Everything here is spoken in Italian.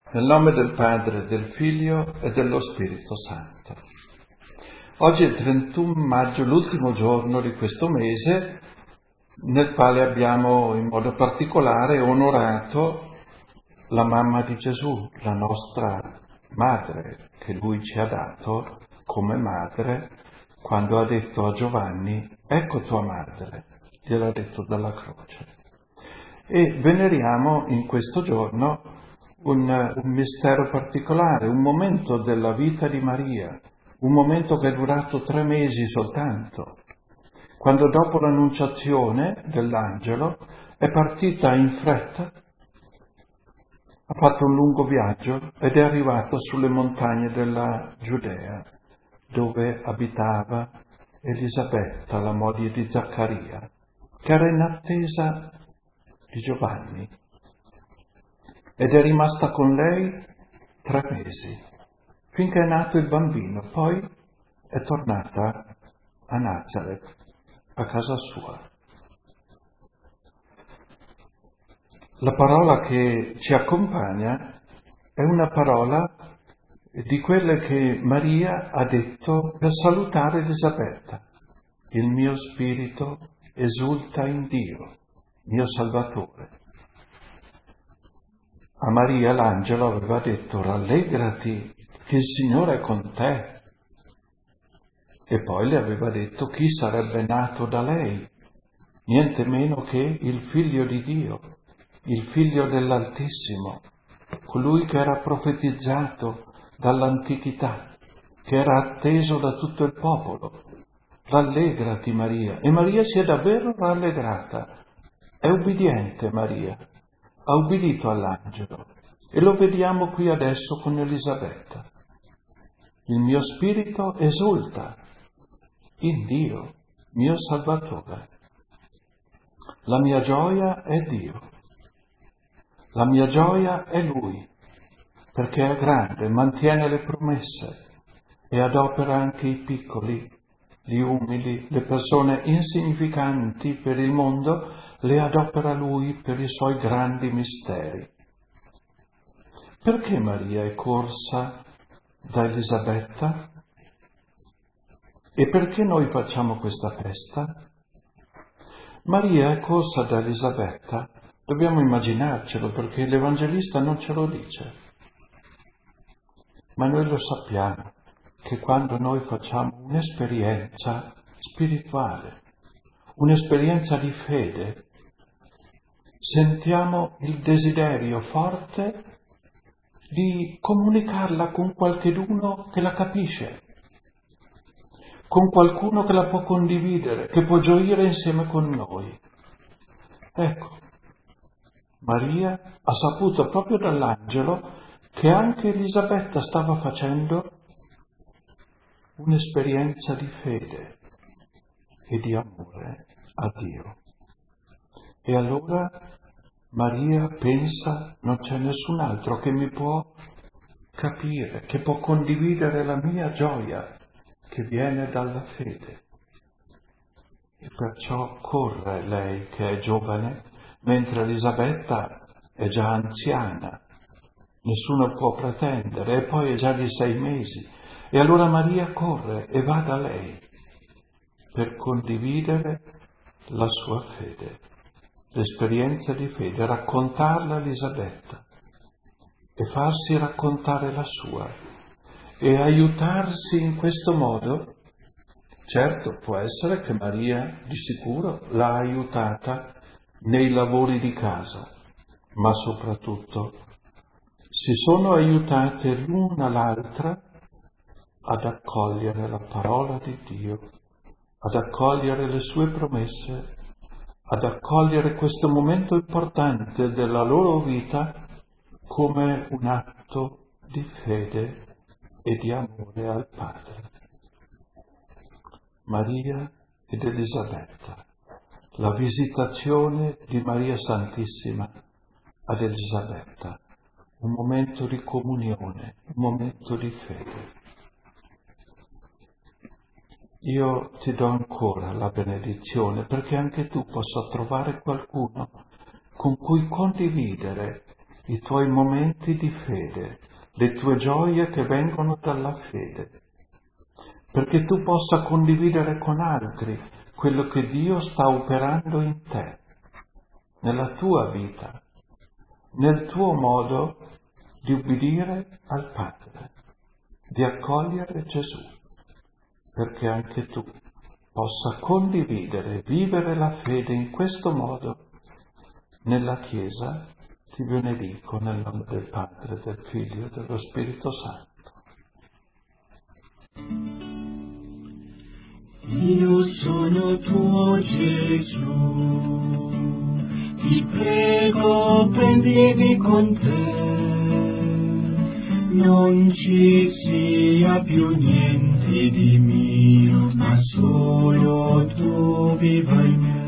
Nel nome del Padre, del Figlio e dello Spirito Santo. Oggi è il 31 maggio, l'ultimo giorno di questo mese, nel quale abbiamo in modo particolare onorato la mamma di Gesù, la nostra madre, che Lui ci ha dato come madre quando ha detto a Giovanni: ecco tua madre, gliel'ha detto dalla croce. E veneriamo in questo giorno un mistero particolare, un momento della vita di Maria, un momento che è durato 3 mesi soltanto, quando dopo l'annunciazione dell'angelo è partita in fretta, ha fatto un lungo viaggio ed è arrivata sulle montagne della Giudea, dove abitava Elisabetta, la moglie di Zaccaria, che era in attesa di Giovanni. Ed è rimasta con lei 3 mesi, finché è nato il bambino. Poi è tornata a Nazareth, a casa sua. La parola che ci accompagna è una parola di quelle che Maria ha detto per salutare Elisabetta. Il mio spirito esulta in Dio, mio Salvatore. A Maria l'angelo aveva detto: rallegrati, che il Signore è con te. E poi le aveva detto chi sarebbe nato da lei, niente meno che il Figlio di Dio, il Figlio dell'Altissimo, colui che era profetizzato dall'antichità, che era atteso da tutto il popolo. Rallegrati Maria. E Maria si è davvero rallegrata. È ubbidiente Maria. Ha ubbidito all'angelo e lo vediamo qui adesso con Elisabetta. Il mio spirito esulta in Dio, mio Salvatore. La mia gioia è Dio, la mia gioia è Lui, perché è grande, mantiene le promesse e adopera anche i piccoli, gli umili, le persone insignificanti per il mondo, le adopera Lui per i Suoi grandi misteri. Perché Maria è corsa da Elisabetta? E perché noi facciamo questa festa? Maria è corsa da Elisabetta, dobbiamo immaginarcelo perché l'Evangelista non ce lo dice, ma noi lo sappiamo che quando noi facciamo un'esperienza spirituale, un'esperienza di fede, sentiamo il desiderio forte di comunicarla con qualcheduno che la capisce, con qualcuno che la può condividere, che può gioire insieme con noi. Ecco, Maria ha saputo proprio dall'angelo che anche Elisabetta stava facendo un'esperienza di fede e di amore a Dio. E allora Maria pensa: non c'è nessun altro che mi può capire, che può condividere la mia gioia che viene dalla fede. E perciò corre lei che è giovane, mentre Elisabetta è già anziana, nessuno può pretendere, e poi è già di 6 mesi. E allora Maria corre e va da lei per condividere la sua fede, l'esperienza di fede, raccontarla a Elisabetta e farsi raccontare la sua e aiutarsi in questo modo. Certo, può essere che Maria di sicuro l'ha aiutata nei lavori di casa, ma soprattutto si sono aiutate l'una l'altra ad accogliere la parola di Dio, ad accogliere le sue promesse, ad accogliere questo momento importante della loro vita come un atto di fede e di amore al Padre. Maria ed Elisabetta, la visitazione di Maria Santissima ad Elisabetta, un momento di comunione, un momento di fede. Io ti do ancora la benedizione perché anche tu possa trovare qualcuno con cui condividere i tuoi momenti di fede, le tue gioie che vengono dalla fede, perché tu possa condividere con altri quello che Dio sta operando in te, nella tua vita, nel tuo modo di ubbidire al Padre, di accogliere Gesù, perché anche tu possa condividere, vivere la fede in questo modo nella Chiesa. Ti benedico nel nome del Padre, del Figlio e dello Spirito Santo. Io sono tuo Gesù, ti prego prendimi con te, non ci sia più niente di mio, ma solo tu viva in me.